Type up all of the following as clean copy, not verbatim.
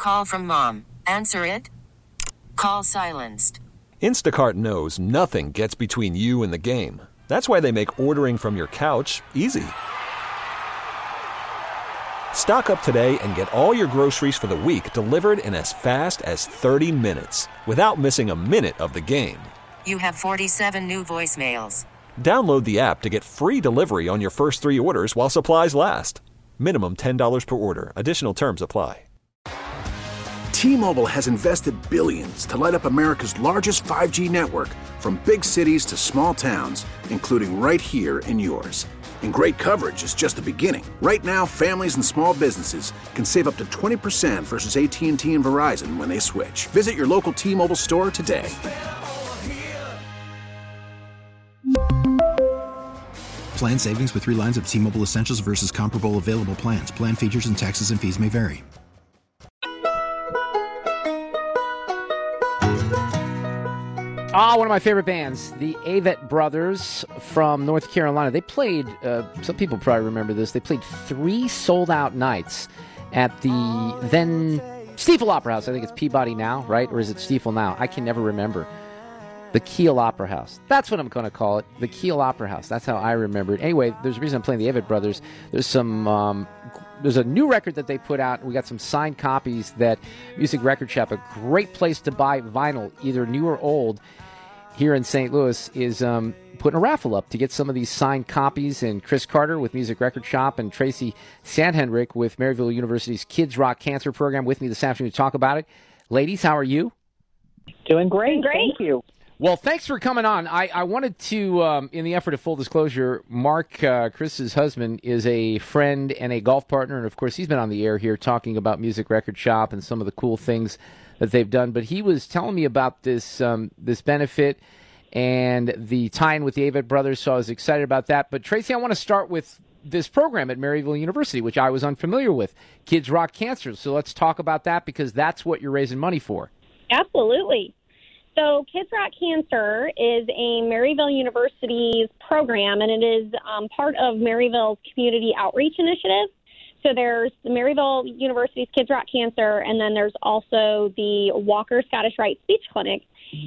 Call from mom. Answer it. Call silenced. Instacart knows nothing gets between you and the game. That's why they make ordering from your couch easy. Stock up today and get all your groceries for the week delivered in as fast as 30 minutes without missing a minute of the game. You have 47 new voicemails. Download the app to get free delivery on your first 3 orders while supplies last. Minimum $10 per order. Additional terms apply. T-Mobile has invested billions to light up America's largest 5G network, from big cities to small towns, including right here in yours. And great coverage is just the beginning. Right now, families and small businesses can save up to 20% versus AT&T and Verizon when they switch. Visit your local T-Mobile store today. Plan savings with 3 lines of T-Mobile Essentials versus comparable available plans. Plan features and taxes and fees may vary. One of my favorite bands, the Avett Brothers from North Carolina. They played, some people probably remember this, they played 3 sold-out nights at the then Stiefel Opera House. I think it's Peabody now, right? Or is it Stiefel now? I can never remember. The Kiel Opera House. That's what I'm going to call it. The Kiel Opera House. That's how I remember it. Anyway, there's a reason I'm playing the Avett Brothers. There's a new record that they put out. We got some signed copies that Music Record Shop, a great place to buy vinyl, either new or old, here in St. Louis, is putting a raffle up to get some of these signed copies. And Chris Carter with Music Record Shop and Tracy Sandhendrick with Maryville University's Kids Rock Cancer program with me this afternoon to talk about it. Ladies, how are you? Doing great. Thank you. Well, thanks for coming on. I wanted to, in the effort of full disclosure, Mark, Chris's husband, is a friend and a golf partner, and of course he's been on the air here talking about Music Record Shop and some of the cool things that they've done. But he was telling me about this this benefit and the tie-in with the Avett Brothers, so I was excited about that. But Tracy, I want to start with this program at Maryville University, which I was unfamiliar with, Kids Rock Cancer. So let's talk about that, because that's what you're raising money for. Absolutely. So Kids Rock Cancer is a Maryville University's program, and it is part of Maryville's Community Outreach Initiative. So there's the Maryville University's Kids Rock Cancer, and then there's also the Walker Scottish Rite Speech Clinic.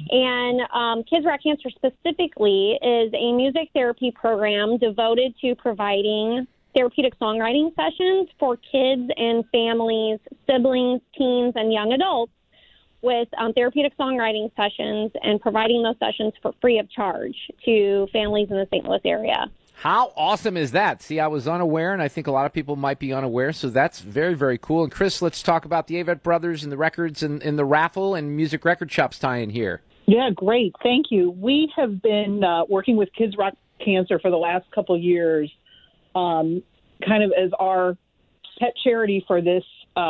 And Kids Rock Cancer specifically is a music therapy program devoted to providing therapeutic songwriting sessions for kids and families, siblings, teens, and young adults, with therapeutic songwriting sessions and providing those sessions for free of charge to families in the St. Louis area. How awesome is that? See, I was unaware, and I think a lot of people might be unaware, so that's very, very cool. And Chris, let's talk about the Avett Brothers and the records and the raffle and Music Record Shop's tie-in here. Yeah, great. Thank you. We have been working with Kids Rock Cancer for the last couple of years, kind of as our pet charity for this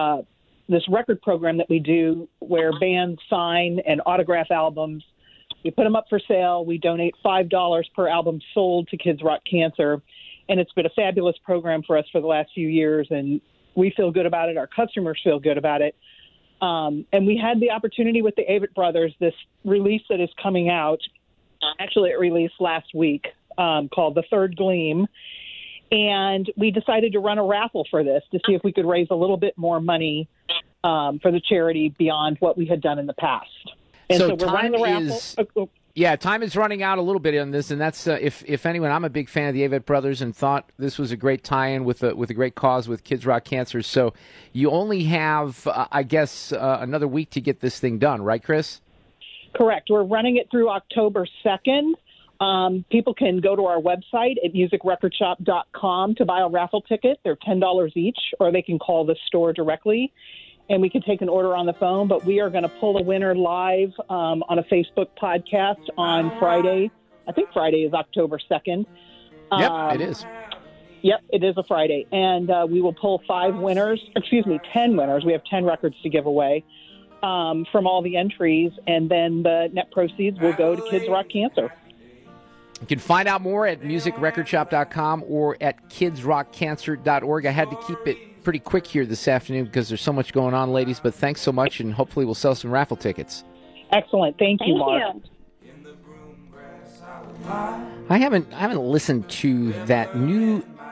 record program that we do, where bands sign and autograph albums. We put them up for sale. We donate $5 per album sold to Kids Rock Cancer. And it's been a fabulous program for us for the last few years, and we feel good about it. Our customers feel good about it. And we had the opportunity with the Avett Brothers, this release that is coming out. Actually, it released last week, called The Third Gleam. And we decided to run a raffle for this to see if we could raise a little bit more money for the charity beyond what we had done in the past. And so we're running the raffle. Yeah, time is running out a little bit on this, and that's if anyone, I'm a big fan of the Avett Brothers and thought this was a great tie-in with a great cause with Kids Rock Cancer. So you only have, I guess, another week to get this thing done, right, Chris? Correct. We're running it through October 2nd. People can go to our website at musicrecordshop.com to buy a raffle ticket. They're $10 each, or they can call the store directly, and we can take an order on the phone. But we are going to pull a winner live on a Facebook podcast on Friday. I think Friday is October 2nd. Yep, it is. Yep, it is a Friday. And we will pull 10 winners. We have 10 records to give away from all the entries, and then the net proceeds will go to Kids Rock Cancer. You can find out more at musicrecordshop.com or at kidsrockcancer.org. I had to keep it pretty quick here this afternoon because there's so much going on, ladies, but thanks so much, and hopefully we'll sell some raffle tickets. Excellent. Thank you, Mark. I haven't listened to that new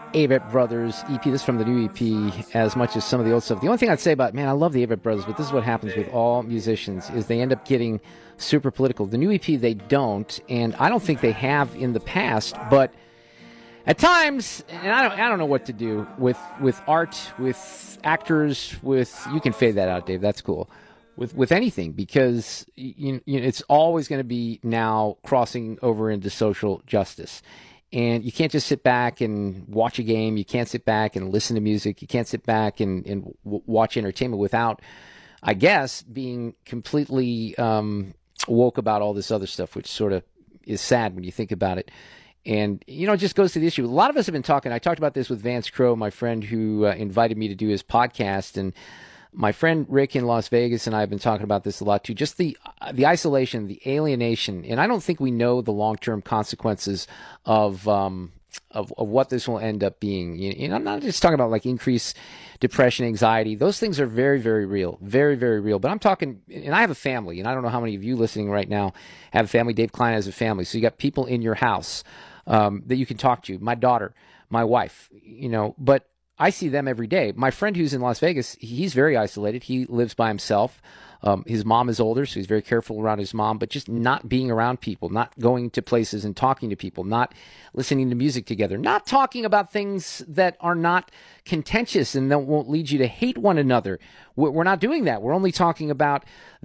Avett Brothers EP. This is from the new EP as much as some of the old stuff. The only thing I'd say about, man, I love the Avett Brothers, but this is what happens with all musicians, is they end up getting super political. The new EP, they don't, and I don't think they have in the past, but at times, and I don't know what to do with art, with actors, with, you can fade that out, Dave, that's cool, with anything, because it's always going to be now crossing over into social justice. And you can't just sit back and watch a game. You can't sit back and listen to music. You can't sit back and watch entertainment without, I guess, being completely woke about all this other stuff, which sort of is sad when you think about it. And, it just goes to the issue. A lot of us have been talking. I talked about this with Vance Crowe, my friend who invited me to do his podcast. And my friend Rick in Las Vegas and I have been talking about this a lot too. Just the isolation, the alienation, and I don't think we know the long-term consequences of what this will end up being. I'm not just talking about like increased depression, anxiety. Those things are very, very real, very, very real. But I'm talking, and I have a family, and I don't know how many of you listening right now have a family. Dave Klein has a family, so you got people in your house that you can talk to. My daughter, my wife, but I see them every day. My friend who's in Las Vegas, he's very isolated. He lives by himself. His mom is older, so he's very careful around his mom, but just not being around people, not going to places and talking to people, not listening to music together, not talking about things that are not contentious and that won't lead you to hate one another. We're not doing that. We're only talking about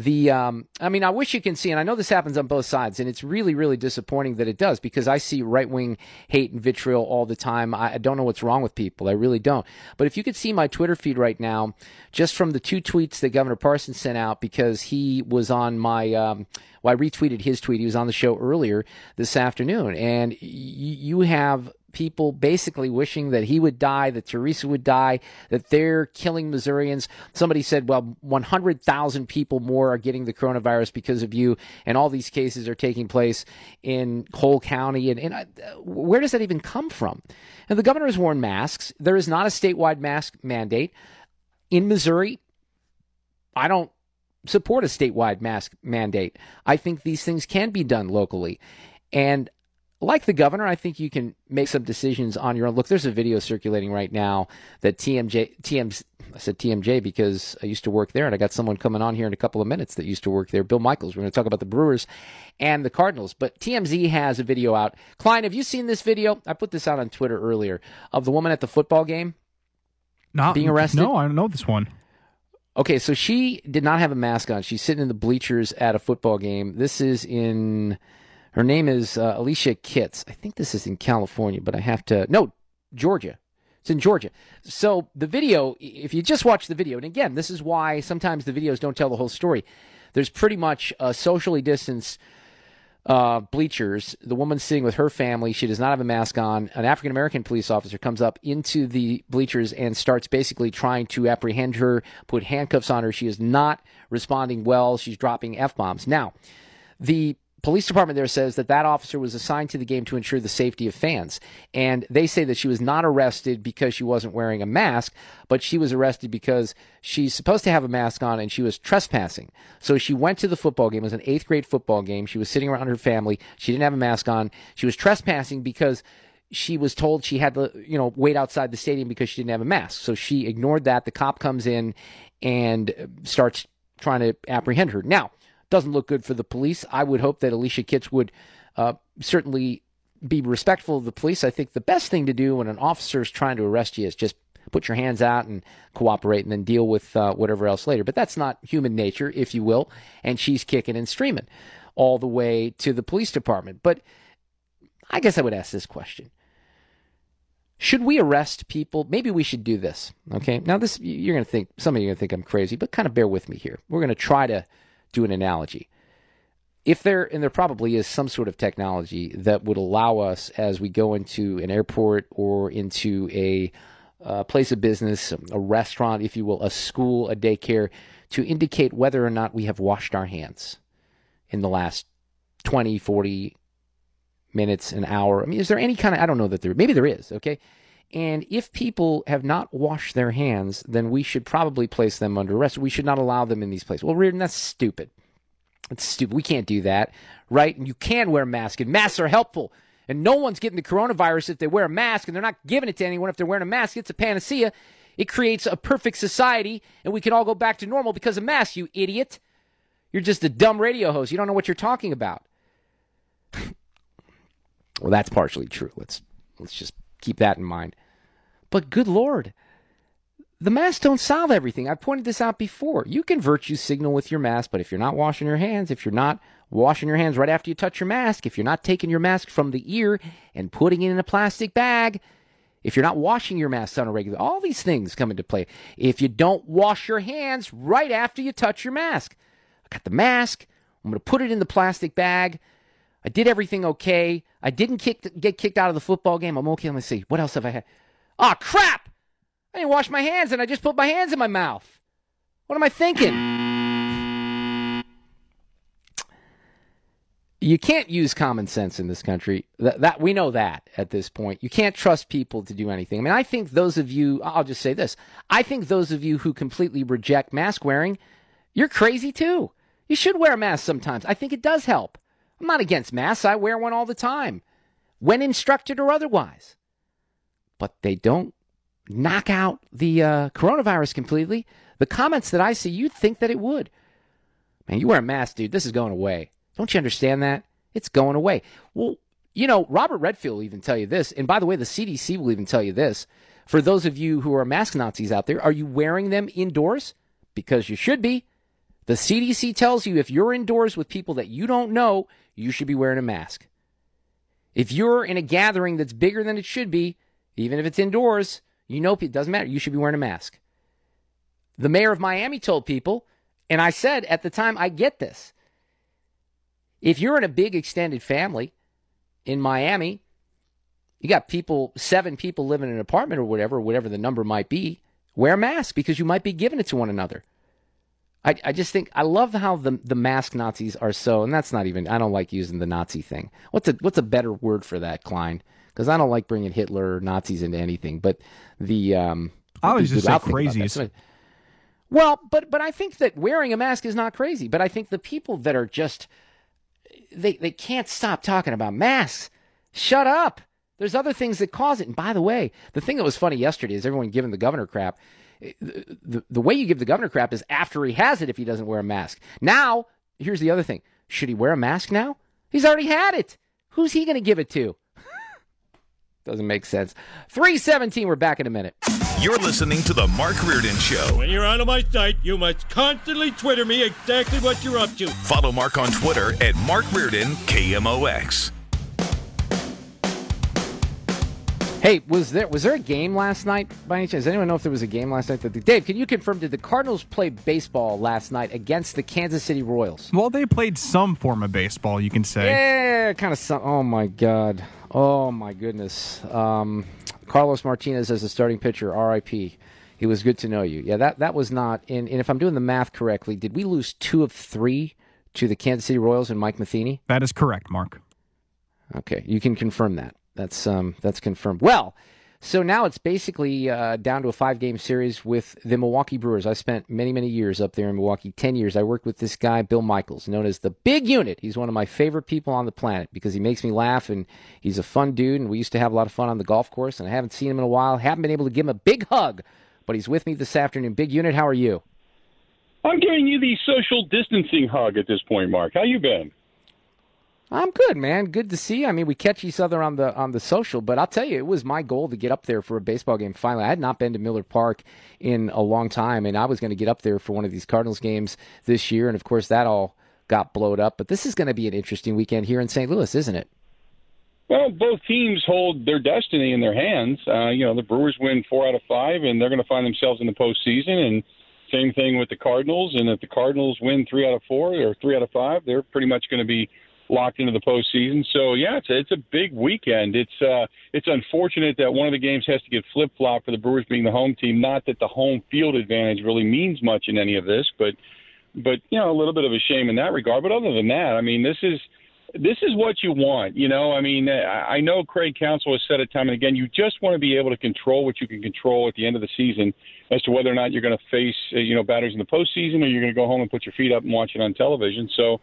I wish you can see, and I know this happens on both sides, and it's really, really disappointing that it does, because I see right-wing hate and vitriol all the time. I don't know what's wrong with people. I really don't. But if you could see my Twitter feed right now, just from the 2 tweets that Governor Parson sent out, because he was on my I retweeted his tweet. He was on the show earlier this afternoon, and you have people basically wishing that he would die, that Teresa would die, that they're killing Missourians. Somebody said, well, 100,000 people more are getting the coronavirus because of you, and all these cases are taking place in Cole County. And where does that even come from? And the governor has worn masks. There is not a statewide mask mandate. In Missouri, I don't support a statewide mask mandate. I think these things can be done locally. And like the governor, I think you can make some decisions on your own. Look, there's a video circulating right now that I said TMJ because I used to work there, and I got someone coming on here in a couple of minutes that used to work there, Bill Michaels. We're going to talk about the Brewers and the Cardinals. But TMZ has a video out. Klein, have you seen this video? I put this out on Twitter earlier, of the woman at the football game being arrested. No, I don't know this one. Okay, so she did not have a mask on. She's sitting in the bleachers at a football game. This is in... Her name is Alicia Kitts. I think this is in California, but I have to... No, Georgia. It's in Georgia. So the video, if you just watch the video, and again, this is why sometimes the videos don't tell the whole story. There's pretty much socially distanced bleachers. The woman's sitting with her family. She does not have a mask on. An African-American police officer comes up into the bleachers and starts basically trying to apprehend her, put handcuffs on her. She is not responding well. She's dropping F-bombs. Now, the police department there says that officer was assigned to the game to ensure the safety of fans. And they say that she was not arrested because she wasn't wearing a mask, but she was arrested because she's supposed to have a mask on and she was trespassing. So she went to the football game. It was an 8th grade football game. She was sitting around her family. She didn't have a mask on. She was trespassing because she was told she had to, wait outside the stadium because she didn't have a mask. So she ignored that. The cop comes in and starts trying to apprehend her. Now, doesn't look good for the police. I would hope that Alicia Kitts would certainly be respectful of the police. I think the best thing to do when an officer is trying to arrest you is just put your hands out and cooperate and then deal with whatever else later. But that's not human nature, if you will. And she's kicking and screaming all the way to the police department. But I guess I would ask this question. Should we arrest people? Maybe we should do this. Okay. Now this, you're going to think, some of you are going to think I'm crazy, but kind of bear with me here. We're going to try to do an analogy. If there, and there probably is some sort of technology that would allow us as we go into an airport or into a place of business, a restaurant, if you will, a school, a daycare, to indicate whether or not we have washed our hands in the last 20, 40 minutes, an hour. I mean, is there any kind of, I don't know that there, maybe there is, okay? And if people have not washed their hands, then we should probably place them under arrest. We should not allow them in these places. Well, Reardon, that's stupid. It's stupid. We can't do that, right? And you can wear masks, and masks are helpful. and no one's getting the coronavirus if they wear a mask, and they're not giving it to anyone if they're wearing a mask. It's a panacea. It creates a perfect society, and we can all go back to normal because of masks, you idiot. You're just a dumb radio host. You don't know what you're talking about. Well, that's partially true. Let's just keep that in mind. But good Lord, the masks don't solve everything. I've pointed this out before. You can virtue signal with your mask, but if you're not washing your hands, if you're not washing your hands right after you touch your mask, if you're not taking your mask from the ear and putting it in a plastic bag, if you're not washing your mask on a regular, all these things come into play. If you don't wash your hands right after you touch your mask. I got the mask. I'm going to put it in the plastic bag. I did everything okay. I didn't get kicked out of the football game. I'm okay. Let me see. What else have I had? Oh, crap! I didn't wash my hands, and I just put my hands in my mouth. What am I thinking? You can't use common sense in this country. That we know that at this point. You can't trust people to do anything. I mean, I think those of you, I'll just say this. I think those of you who completely reject mask wearing, you're crazy too. You should wear a mask sometimes. I think it does help. I'm not against masks. I wear one all the time, when instructed or otherwise. But they don't knock out the coronavirus completely. The comments that I see, you'd think that it would. Man, you wear a mask, dude. This is going away. Don't you understand that? It's going away. Well, you know, Robert Redfield will even tell you this. And by the way, the CDC will even tell you this. For those of you who are mask Nazis out there, are you wearing them indoors? Because you should be. The CDC tells you if you're indoors with people that you don't know, you should be wearing a mask. If you're in a gathering that's bigger than it should be, even if it's indoors, you know it doesn't matter. You should be wearing a mask. The mayor of Miami told people, and I said at the time, I get this. If you're in a big extended family in Miami, you got 7 people living in an apartment or whatever the number might be, wear a mask because you might be giving it to one another. I just think, I love how the mask Nazis are so, and that's not even, I don't like using the Nazi thing. What's a better word for that, Klein? Because I don't like bringing Hitler or Nazis into anything, but the... I was just say crazy. Well, but I think that wearing a mask is not crazy, but I think the people that are just... They can't stop talking about masks. Shut up. There's other things that cause it. And by the way, the thing that was funny yesterday is everyone giving the governor crap. The way you give the governor crap is after he has it if he doesn't wear a mask. Now, here's the other thing. Should he wear a mask now? He's already had it. Who's he going to give it to? Doesn't make sense. 3:17, we're back in a minute. You're listening to The Mark Reardon Show. When you're out of my sight, you must constantly Twitter me exactly what you're up to. Follow Mark on Twitter at Mark Reardon, KMOX. Hey, was there a game last night by any chance? Does anyone know if there was a game last night? Dave, can you confirm, did the Cardinals play baseball last night against the Kansas City Royals? Well, they played some form of baseball, you can say. Yeah, kind of some. Oh, my God. Oh, my goodness. Carlos Martinez as the starting pitcher, R.I.P. He was good to know you. Yeah, that was not, and if I'm doing the math correctly, did we lose 2 of 3 to the Kansas City Royals and Mike Matheny? That is correct, Mark. Okay, you can confirm that. That's confirmed. Well, so now it's basically down to a 5-game series with the Milwaukee Brewers. I spent many, many years up there in Milwaukee, 10 years. I worked with this guy, Bill Michaels, known as the Big Unit. He's one of my favorite people on the planet because he makes me laugh, and he's a fun dude, and we used to have a lot of fun on the golf course, and I haven't seen him in a while. Haven't been able to give him a big hug, but he's with me this afternoon. Big Unit, how are you? I'm giving you the social distancing hug at this point, Mark. How you been? I'm good, man. Good to see you. I mean, we catch each other on the social, but I'll tell you, it was my goal to get up there for a baseball game. Finally, I had not been to Miller Park in a long time, and I was going to get up there for one of these Cardinals games this year, and of course, that all got blowed up. But this is going to be an interesting weekend here in St. Louis, isn't it? Well, both teams hold their destiny in their hands. The Brewers win 4 out of 5, and they're going to find themselves in the postseason. And same thing with the Cardinals. And if the Cardinals win 3 out of 4 or 3 out of 5, they're pretty much going to be locked into the postseason. So yeah, it's a big weekend. It's unfortunate that one of the games has to get flip-flopped for the Brewers being the home team. Not that the home field advantage really means much in any of this, but a little bit of a shame in that regard. But other than that, I mean, this is what you want. I know Craig Counsell has said it time and again. You just want to be able to control what you can control at the end of the season as to whether or not you're going to face batters in the postseason, or you're going to go home and put your feet up and watch it on television. So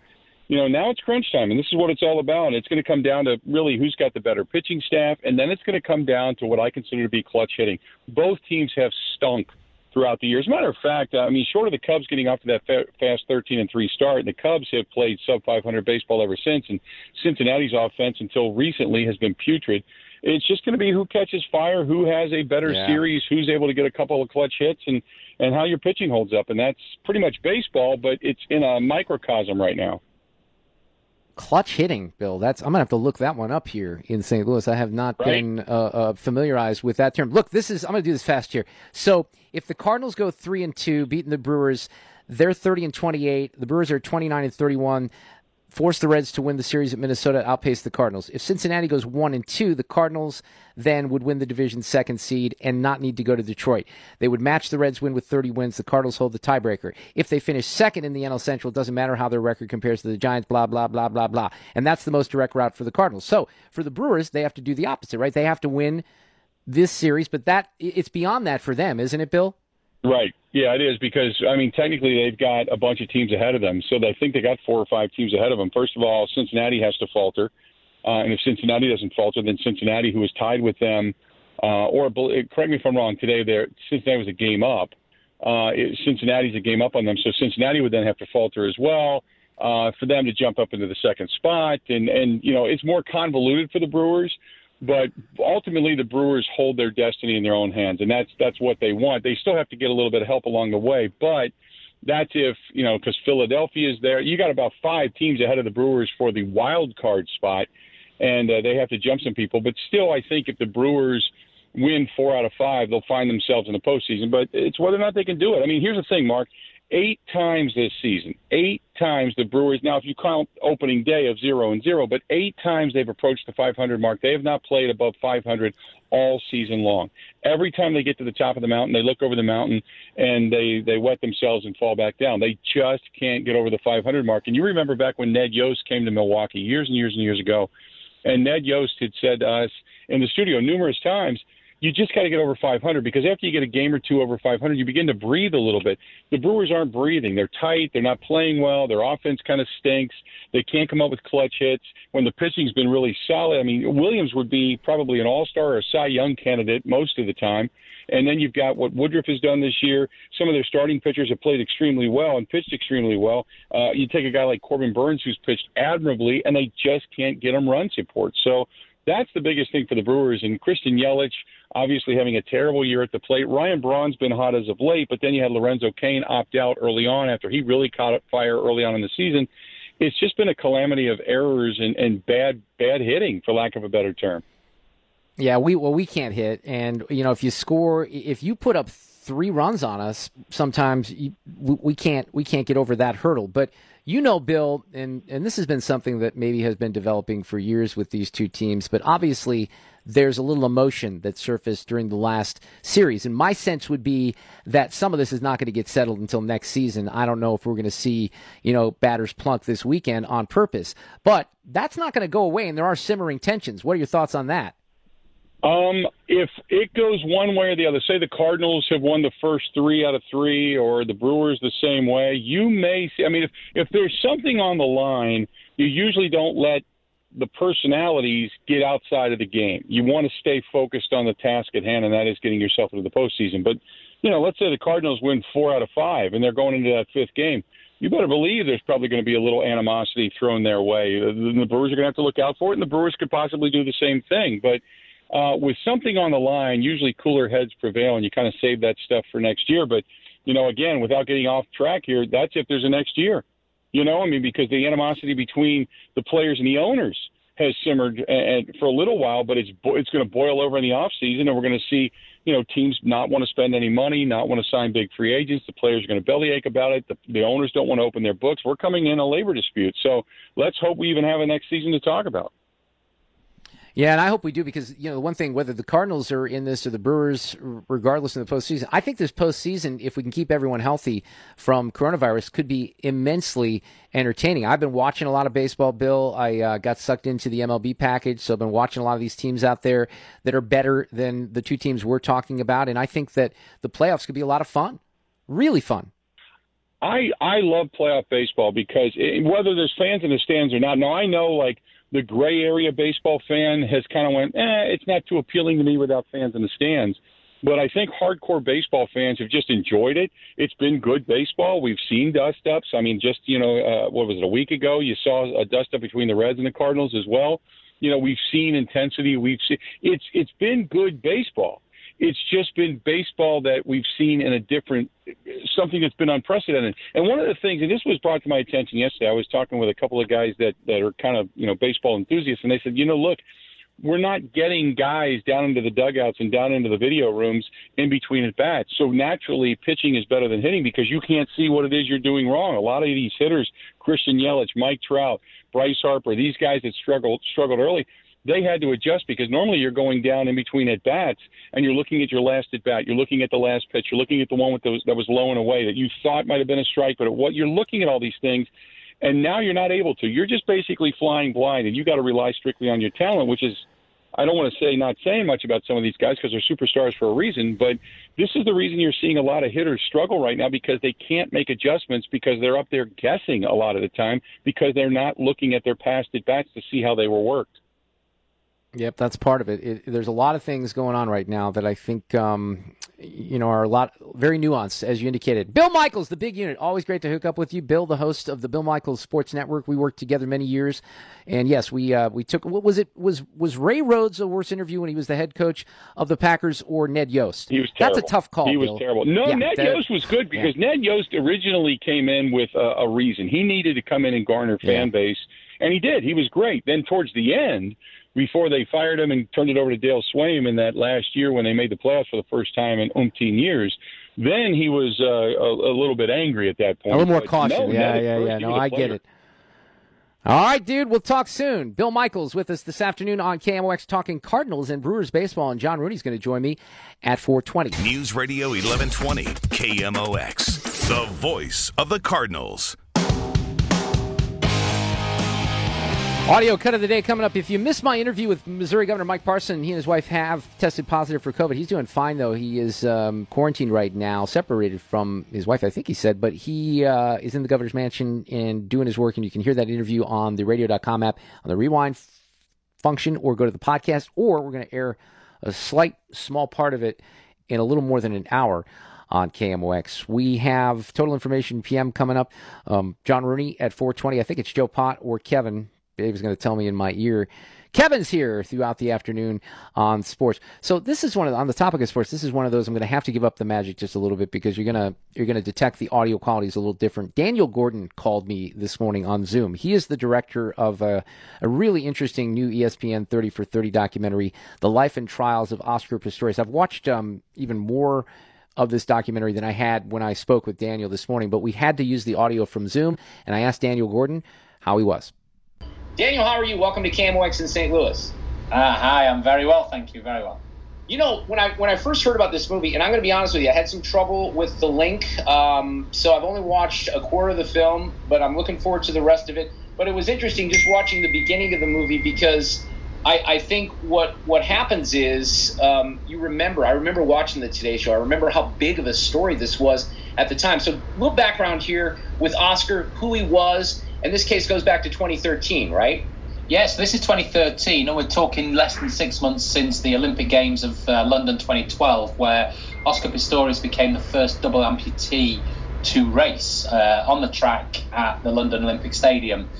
now it's crunch time, and this is what it's all about. It's going to come down to really who's got the better pitching staff, and then it's going to come down to what I consider to be clutch hitting. Both teams have stunk throughout the year. As a matter of fact, short of the Cubs getting off to that fast 13-3 start, the Cubs have played sub-500 baseball ever since, and Cincinnati's offense until recently has been putrid. It's just going to be who catches fire, who has a better series, who's able to get a couple of clutch hits, and how your pitching holds up. And that's pretty much baseball, but it's in a microcosm right now. Clutch hitting, Bill. I'm going to have to look that one up here in St. Louis. I have not been familiarized with that term. Look, I'm going to do this fast here. So if the Cardinals go 3-2, beating the Brewers, they're 30-28. The Brewers are 29-31. Force the Reds to win the series at Minnesota, outpace the Cardinals. If Cincinnati goes 1-2, the Cardinals then would win the division's second seed and not need to go to Detroit. They would match the Reds' win with 30 wins. The Cardinals hold the tiebreaker. If they finish second in the NL Central, it doesn't matter how their record compares to the Giants, blah, blah, blah, blah, blah. And that's the most direct route for the Cardinals. So for the Brewers, they have to do the opposite, right? They have to win this series, but it's beyond that for them, isn't it, Bill? Right. Yeah, it is because, technically they've got a bunch of teams ahead of them. So I think they got 4 or 5 teams ahead of them. First of all, Cincinnati has to falter. And if Cincinnati doesn't falter, then Cincinnati, who is tied with them, correct me if I'm wrong, today Cincinnati was a game up. Cincinnati's a game up on them. So Cincinnati would then have to falter as well for them to jump up into the second spot. And it's more convoluted for the Brewers. But ultimately, the Brewers hold their destiny in their own hands, and that's what they want. They still have to get a little bit of help along the way, but that's if, because Philadelphia is there. You got about 5 teams ahead of the Brewers for the wild card spot, and they have to jump some people. But still, I think if the Brewers win 4 out of 5, they'll find themselves in the postseason. But it's whether or not they can do it. Here's the thing, Mark. 8 times this season, 8 times the Brewers, now if you count opening day of 0-0, but 8 times they've approached the 500 mark. They have not played above 500 all season long. Every time they get to the top of the mountain, they look over the mountain and they wet themselves and fall back down. They just can't get over the 500 mark. And you remember back when Ned Yost came to Milwaukee years and years and years ago, and Ned Yost had said to us in the studio numerous times, you just got to get over 500 because after you get a game or 2 over 500, you begin to breathe a little bit. The Brewers aren't breathing. They're tight. They're not playing well. Their offense kind of stinks. They can't come up with clutch hits when the pitching's been really solid. Williams would be probably an all-star or a Cy Young candidate most of the time. And then you've got what Woodruff has done this year. Some of their starting pitchers have played extremely well and pitched extremely well. You take a guy like Corbin Burns who's pitched admirably, and they just can't get him run support. So that's the biggest thing for the Brewers. And Christian Yelich, obviously having a terrible year at the plate. Ryan Braun's been hot as of late, but then you had Lorenzo Cain opt out early on after he really caught fire early on in the season. It's just been a calamity of errors and bad hitting, for lack of a better term. Yeah, we can't hit, and if you put up 3 runs on us, sometimes we can't get over that hurdle. But Bill, and this has been something that maybe has been developing for years with these two teams, but obviously there's a little emotion that surfaced during the last series. And my sense would be that some of this is not going to get settled until next season. I don't know if we're going to see, batters plunk this weekend on purpose. But that's not going to go away, and there are simmering tensions. What are your thoughts on that? If it goes one way or the other, say the Cardinals have won the first 3 out of 3 or the Brewers the same way, you may see, if there's something on the line, you usually don't let the personalities get outside of the game. You want to stay focused on the task at hand, and that is getting yourself into the postseason. But, let's say the Cardinals win 4 out of 5 and they're going into that 5th game. You better believe there's probably going to be a little animosity thrown their way. The Brewers are going to have to look out for it, and the Brewers could possibly do the same thing. But with something on the line, usually cooler heads prevail, and you kind of save that stuff for next year. But, again, without getting off track here, that's if there's a next year. Because the animosity between the players and the owners has simmered for a little while, but it's going to boil over in the offseason, and we're going to see, teams not want to spend any money, not want to sign big free agents. The players are going to bellyache about it. The owners don't want to open their books. We're coming in a labor dispute. So let's hope we even have a next season to talk about. Yeah, and I hope we do because, the one thing, whether the Cardinals are in this or the Brewers, regardless of the postseason, I think this postseason, if we can keep everyone healthy from coronavirus, could be immensely entertaining. I've been watching a lot of baseball, Bill. I got sucked into the MLB package, so I've been watching a lot of these teams out there that are better than the 2 teams we're talking about, and I think that the playoffs could be a lot of fun, really fun. I love playoff baseball because whether there's fans in the stands or not, now I know like the gray area baseball fan has kind of went, it's not too appealing to me without fans in the stands. But I think hardcore baseball fans have just enjoyed it. It's been good baseball. We've seen dust-ups. I mean, just, what was it, a week ago? You saw a dust-up between the Reds and the Cardinals as well. We've seen intensity. It's been good baseball. It's just been baseball that we've seen in a different – something that's been unprecedented. And one of the things – and this was brought to my attention yesterday. I was talking with a couple of guys that are kind of, baseball enthusiasts, and they said, look, we're not getting guys down into the dugouts and down into the video rooms in between at bats. So naturally, pitching is better than hitting because you can't see what it is you're doing wrong. A lot of these hitters, Christian Yelich, Mike Trout, Bryce Harper, these guys that struggled early, they had to adjust because normally you're going down in between at bats and you're looking at your last at bat, you're looking at the last pitch, you're looking at the one that was low and away that you thought might have been a strike, but what you're looking at all these things. And now you're not able to. You're just basically flying blind, and you got to rely strictly on your talent, which is, I don't want to say not saying much about some of these guys because they're superstars for a reason, but this is the reason you're seeing a lot of hitters struggle right now because they can't make adjustments because they're up there guessing a lot of the time because they're not looking at their past at-bats to see how they were worked. Yep, that's part of it. There's a lot of things going on right now that I think, are a lot very nuanced, as you indicated. Bill Michaels, the big unit. Always great to hook up with you. Bill, the host of the Bill Michaels Sports Network. We worked together many years, and yes, we took. What was it? Was Ray Rhodes a worse interview when he was the head coach of the Packers or Ned Yost? He was terrible. That's a tough call. He was Bill. terrible. No, Ned Yost was good because Ned Yost originally came in with a reason. He needed to come in and garner fan base, and he did. He was great. Then towards the end, before they fired him and turned it over to Dale Swaim in that last year when they made the playoffs for the first time in umpteen years, then he was a little bit angry at that point. A little more caution. No, I get it. All right, dude, we'll talk soon. Bill Michaels with us this afternoon on KMOX talking Cardinals and Brewers baseball, and John Rooney's going to join me at 4:20. News Radio 1120, KMOX, the voice of the Cardinals. Audio cut of the day coming up. If you missed my interview with Missouri Governor Mike Parson, he and his wife have tested positive for COVID. He's doing fine, though. He is quarantined right now, separated from his wife, I think he said. But he is in the governor's mansion and doing his work, and you can hear that interview on the radio.com app, on the rewind function, or go to the podcast, or we're going to air a small part of it in a little more than an hour on KMOX. We have Total Information PM coming up. John Rooney at 4:20. I think it's Joe Pott or Kevin. Dave's going to tell me in my ear. Kevin's here throughout the afternoon on sports. So this is on the topic of sports. This is one of those I'm going to have to give up the magic just a little bit because you're going to detect the audio quality is a little different. Daniel Gordon called me this morning on Zoom. He is the director of a really interesting new ESPN 30 for 30 documentary, The Life and Trials of Oscar Pistorius. I've watched even more of this documentary than I had when I spoke with Daniel this morning, but we had to use the audio from Zoom, and I asked Daniel Gordon how he was. Daniel, how are you? Welcome to KMOX in St. Louis. Hi, I'm very well, thank you, very well. When I first heard about this movie, and I'm going to be honest with you, I had some trouble with the link, so I've only watched a quarter of the film, but I'm looking forward to the rest of it. But it was interesting just watching the beginning of the movie because I think what happens is I remember watching the Today Show. I remember how big of a story this was at the time. So a little background here with Oscar, who he was. And this case goes back to 2013, right? Yes, this is 2013, and we're talking less than 6 months since the Olympic Games of London 2012, where Oscar Pistorius became the first double amputee to race on the track at the London Olympic Stadium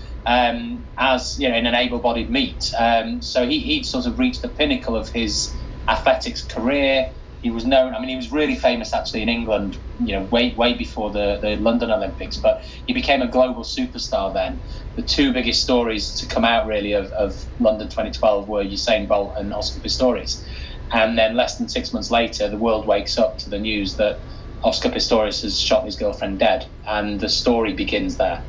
as in an able-bodied meet. So he'd sort of reached the pinnacle of his athletics career. He was known, he was really famous actually in England, way before the London Olympics, but he became a global superstar then. The two biggest stories to come out really of London 2012 were Usain Bolt and Oscar Pistorius. And then less than 6 months later, the world wakes up to the news that Oscar Pistorius has shot his girlfriend dead, and the story begins there.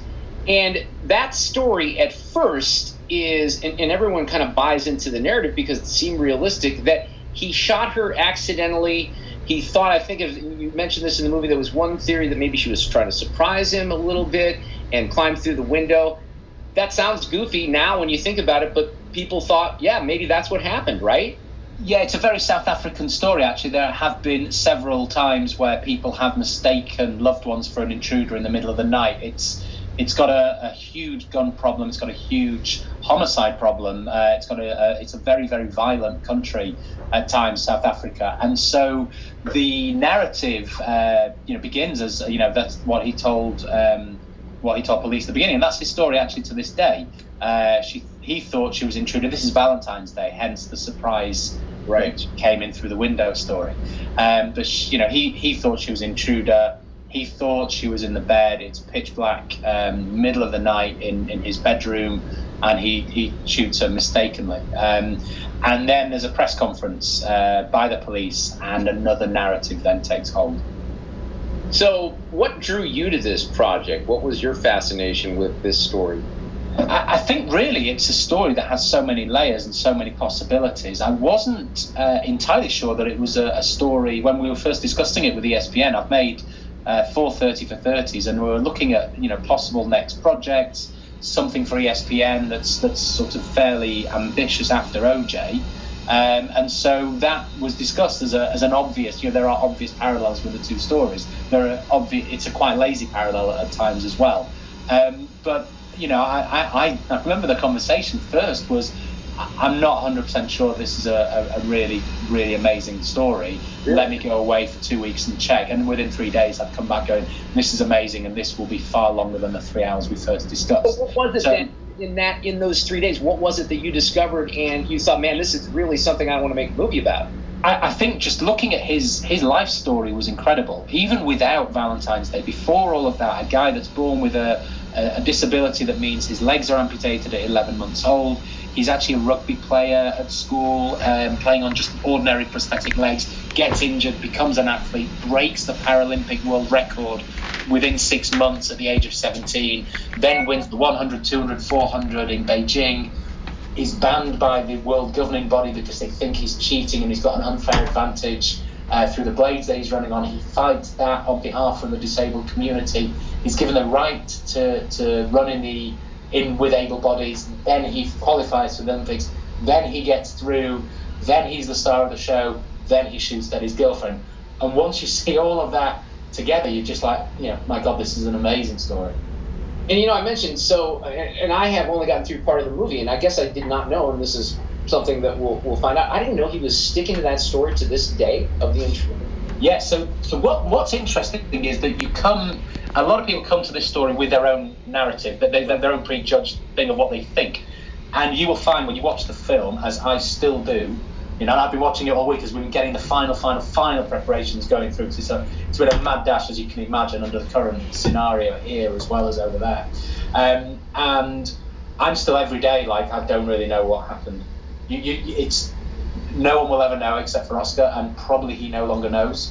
And that story at first is, and everyone kind of buys into the narrative because it seemed realistic, that he shot her accidentally. He thought, I think you mentioned this in the movie, there was one theory that maybe she was trying to surprise him a little bit and climb through the window. That sounds goofy now when you think about it, but people thought, yeah, maybe that's what happened, right? Yeah, it's a very South African story, actually. There have been several times where people have mistaken loved ones for an intruder in the middle of the night. It's got a huge gun problem. It's got a huge homicide problem. It's a very, very violent country at times, South Africa. And so the narrative, begins as, that's what he told police at the beginning. And that's his story, actually, to this day. He thought she was intruder. This is Valentine's Day, hence the surprise which came in through the window story. But he thought she was intruder. He thought she was in the bed. It's pitch black, middle of the night in his bedroom, and he shoots her mistakenly. And then there's a press conference by the police, and another narrative then takes hold. So what drew you to this project? What was your fascination with this story? I think really it's a story that has so many layers and so many possibilities. I wasn't entirely sure that it was a story when we were first discussing it with ESPN. I've made 4:30 for 30s, and we were looking at possible next projects, something for ESPN that's sort of fairly ambitious after OJ. And so that was discussed as an obvious. There are obvious parallels with the two stories. It's a quite lazy parallel at times as well. But I remember the conversation first was, I'm not 100% sure this is a really, really amazing story. Really? Let me go away for 2 weeks and check. And within 3 days, I'd come back going, this is amazing, and this will be far longer than the 3 hours we first discussed. But what was it then in those 3 days? What was it that you discovered and you thought, man, this is really something I want to make a movie about? I think just looking at his life story was incredible. Even without Valentine's Day, before all of that, a guy that's born with a disability that means his legs are amputated at 11 months old. He's actually a rugby player at school, playing on just ordinary prosthetic legs, gets injured, becomes an athlete, breaks the Paralympic world record within 6 months at the age of 17, then wins the 100, 200, 400 in Beijing, is banned by the world governing body because they think he's cheating and he's got an unfair advantage through the blades that he's running on. He fights that on behalf of the disabled community. He's given the right to run in with able bodies. Then he qualifies for the Olympics. Then he gets through. Then he's the star of the show. Then he shoots at his girlfriend. And once you see all of that together, you're just like, my God, this is an amazing story. And I mentioned, and I have only gotten through part of the movie, and I guess I did not know, and this is something that we'll find out. I didn't know he was sticking to that story to this day of the intruder. Yeah, so what's interesting is that a lot of people come to this story with their own narrative, their own prejudged thing of what they think. And you will find when you watch the film, as I still do, and I've been watching it all week as we've been getting the final preparations going through. So it's been a mad dash, as you can imagine, under the current scenario here as well as over there. And I'm still every day like, I don't really know what happened. It's no one will ever know except for Oscar, and probably he no longer knows.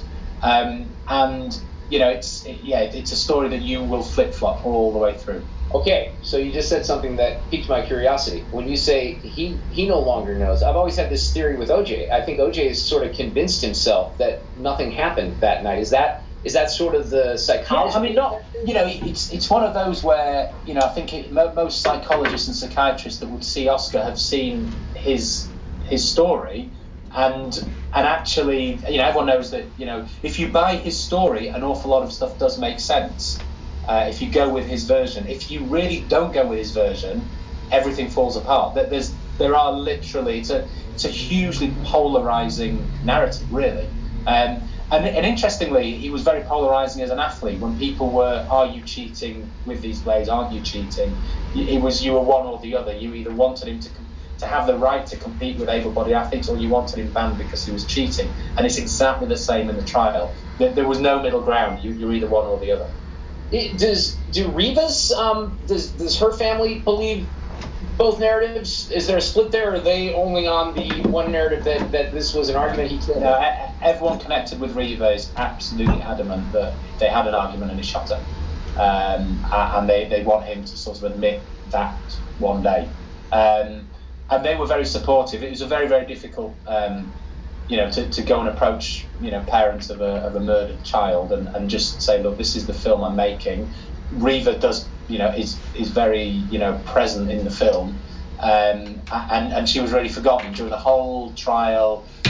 It's a story that you will flip-flop all the way through. Okay, so you just said something that piqued my curiosity. When you say he no longer knows, I've always had this theory with OJ. I think OJ has sort of convinced himself that nothing happened that night. Is that sort of the psychology? Yeah, it's one of those where, I think most psychologists and psychiatrists that would see Oscar have seen his story, and actually, everyone knows that, if you buy his story, an awful lot of stuff does make sense. If you go with his version. If you really don't go with his version, everything falls apart. There are literally, it's a hugely polarizing narrative, really. And interestingly, he was very polarizing as an athlete. When people were, are you cheating with these blades? Aren't you cheating? It was, you were one or the other. You either wanted him to have the right to compete with able-bodied athletes, or you wanted him banned because he was cheating. And it's exactly the same in the trial. There was no middle ground. You're either one or the other. Do Rivas, does her family believe both narratives? Is there a split there, or are they only on the one narrative that this was an argument he killed? Everyone connected with Riva is absolutely adamant that they had an argument and he shot her. And they want him to sort of admit that one day. And they were very supportive. It was a very, very difficult to go and approach, parents of a murdered child and just say, look, this is the film I'm making. Riva does, is very, present in the film. And she was really forgotten during the whole trial.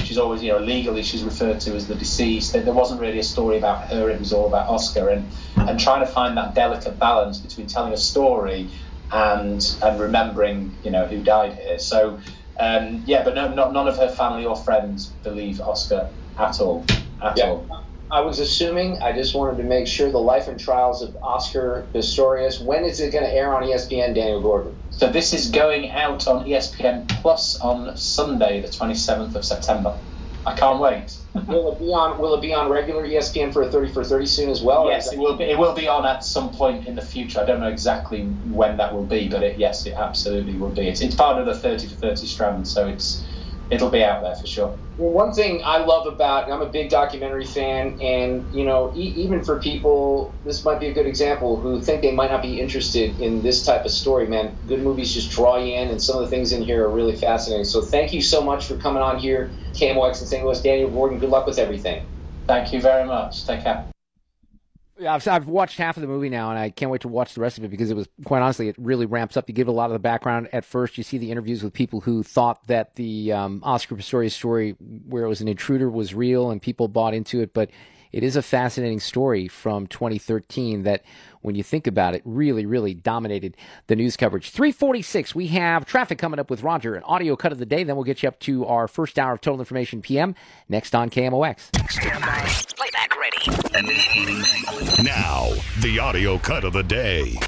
she's always, legally she's referred to as the deceased. There wasn't really a story about her. It was all about Oscar, and trying to find that delicate balance between telling a story and remembering, who died here. So, but none of her family or friends believe Oscar at all. At all. I was assuming, I just wanted to make sure, the life and trials of Oscar Pistorius. When is it going to air on ESPN, Daniel Gordon? So this is going out on ESPN Plus on Sunday, the 27th of September. I can't wait. Will it be on regular ESPN for a 30 for 30 soon as well? Yes, it will be. It will be on at some point in the future. I don't know exactly when that will be, but it absolutely will be. It's part of the 30 for 30 strand, so it'll be out there for sure. Well, one thing I love about, I'm a big documentary fan, and, even for people, this might be a good example, who think they might not be interested in this type of story, man, good movies just draw you in, and some of the things in here are really fascinating. So thank you so much for coming on here, KMOX in St. Louis. Daniel Gordon, good luck with everything. Thank you very much. Take care. Yeah, I've watched half of the movie now, and I can't wait to watch the rest of it because it was, quite honestly, it really ramps up. You give a lot of the background at first. You see the interviews with people who thought that the Oscar Pistorius story, where it was an intruder, was real, and people bought into it. But it is a fascinating story from 2013 that, when you think about it, really, really dominated the news coverage. 3:46, we have traffic coming up with Roger, an audio cut of the day. Then we'll get you up to our first hour of Total Information PM next on KMOX. Stand by. Playback ready. Now, the audio cut of the day.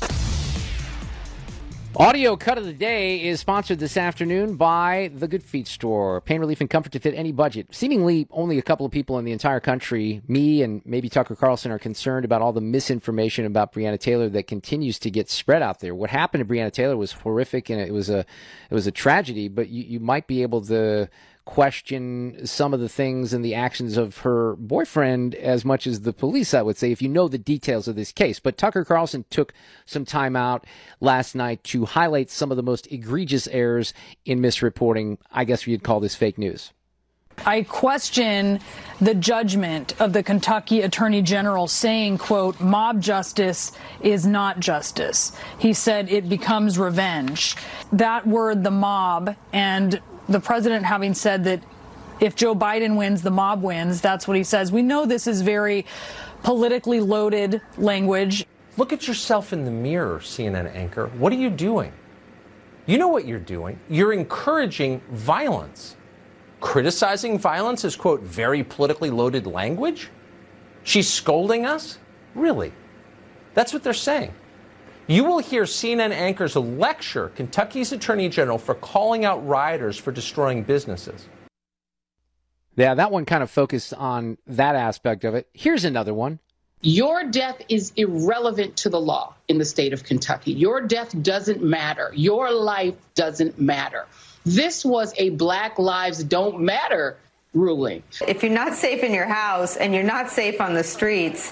Audio cut of the day is sponsored this afternoon by The Good Feet Store. Pain relief and comfort to fit any budget. Seemingly only a couple of people in the entire country, me and maybe Tucker Carlson, are concerned about all the misinformation about Breonna Taylor that continues to get spread out there. What happened to Breonna Taylor was horrific, and it was a tragedy, but you might be able to question some of the things and the actions of her boyfriend as much as the police, I would say, if you know the details of this case. But Tucker Carlson took some time out last night to highlight some of the most egregious errors in misreporting. I guess you'd call this fake news. I question the judgment of the Kentucky Attorney General saying, quote, mob justice is not justice. He said it becomes revenge. That word, the mob, and the president having said that if Joe Biden wins, the mob wins, that's what he says. We know this is very politically loaded language. Look at yourself in the mirror, CNN anchor. What are you doing? You know what you're doing. You're encouraging violence. Criticizing violence is, quote, very politically loaded language? She's scolding us? Really? That's what they're saying. You will hear CNN anchors lecture Kentucky's Attorney General for calling out rioters for destroying businesses. Yeah, that one kind of focused on that aspect of it. Here's another one. Your death is irrelevant to the law in the state of Kentucky. Your death doesn't matter. Your life doesn't matter. This was a Black Lives Don't Matter ruling. If you're not safe in your house and you're not safe on the streets,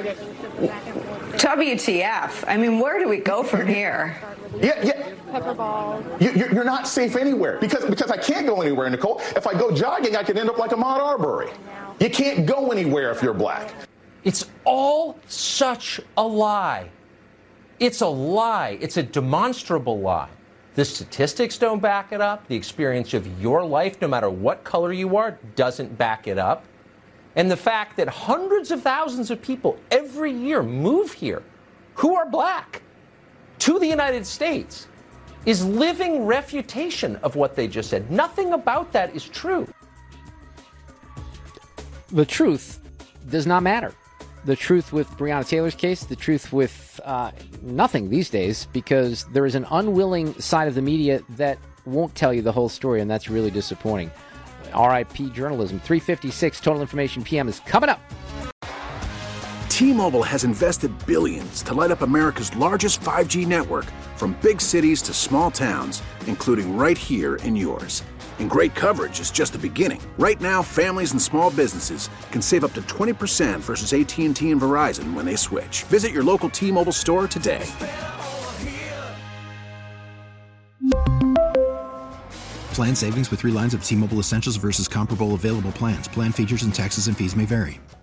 WTF? I mean, where do we go from here? Yeah. Pepper balls. You're not safe anywhere because I can't go anywhere, Nicole. If I go jogging, I could end up like Ahmaud Arbery. You can't go anywhere if you're black. It's all such a lie. It's a lie. It's a demonstrable lie. The statistics don't back it up. The experience of your life, no matter what color you are, doesn't back it up. And the fact that hundreds of thousands of people every year move here who are black to the United States is living refutation of what they just said. Nothing about that is true. The truth does not matter. The truth with Breonna Taylor's case, the truth with nothing these days, because there is an unwilling side of the media that won't tell you the whole story, and that's really disappointing. RIP journalism. 3:56 Total Information PM is coming up. T-Mobile has invested billions to light up America's largest 5G network, from big cities to small towns, including right here in yours. And great coverage is just the beginning. Right now, families and small businesses can save up to 20% versus AT&T and Verizon when they switch. Visit your local T-Mobile store today. Plan savings with 3 lines of T-Mobile Essentials versus comparable available plans. Plan features and taxes and fees may vary.